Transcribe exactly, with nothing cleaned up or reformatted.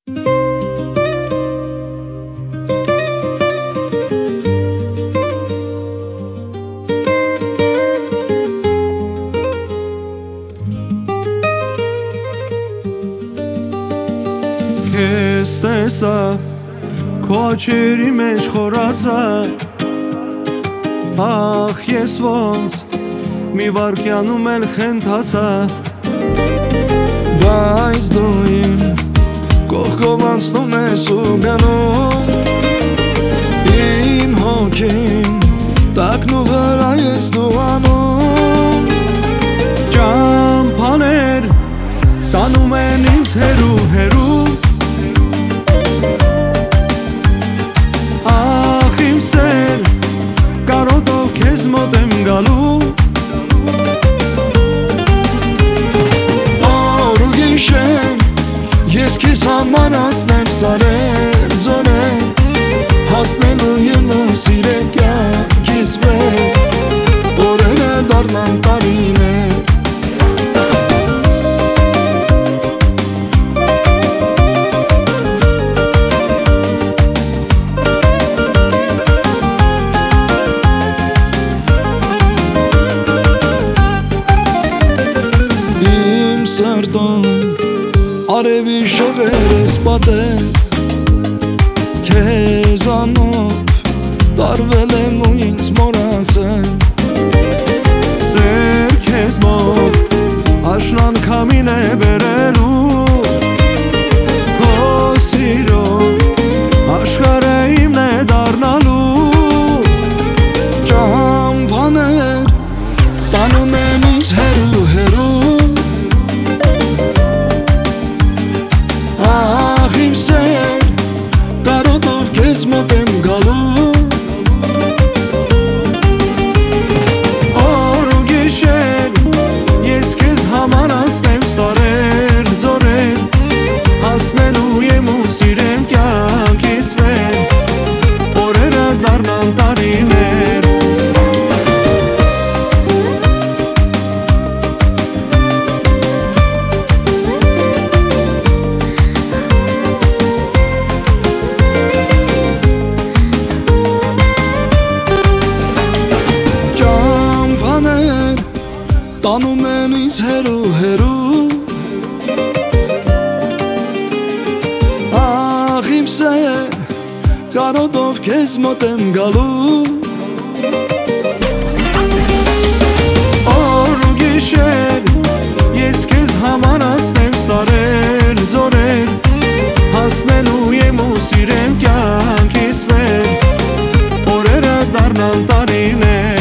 Քեզ տեսա քո աչքերի մեջ խորացա, ախ ես ոնց մի վայրկյանում էլ խենթացա, բայց դու իմ կողքով անցնում ես ու գնում, իմ հոգին տակնու վրա ես դու անում, ճամփաներ տանում են ինձ հեռու հեռու, ախ իմ սեր կարոտով քեզ մոտ եմ գալու, օր ու գիշեր ես քեզ համար անցնեմ սարեր ձորեր, հասնելու եմ ու սիրել կյանքիս վեր, օրերը դառնան տարիներ, սրտում արևի շողեր ես պատել, քեզանով տարվել եմ ու ինձ մոռացել, սեր քեզ մոտ աշնան քամին է բերելու, քո սիրով աշխարհը իմն է դառնալու, ճամփաներ տանում են ինձ հեռու հեռու, ախ իմ սեր կարոտով քեզ մոտ եմ գալու, օր ու գիշեր ես քեզ համար անցնեմ սարեր ձորեր, հասնելու եմ ու սիրեմ կյանքիս վեր, օրերը դառնան տարիներ, տանում են ինձ հեռու հեռու, ախ իմ սեր կարոտով քեզ մոտ եմ գալու, օր ու գիշեր ես քեզ համար անցնեմ սարեր ձորեր, հասնելու եմ ու սիրեմ կյանքիս վեր, օրերը դառնան տարիներ,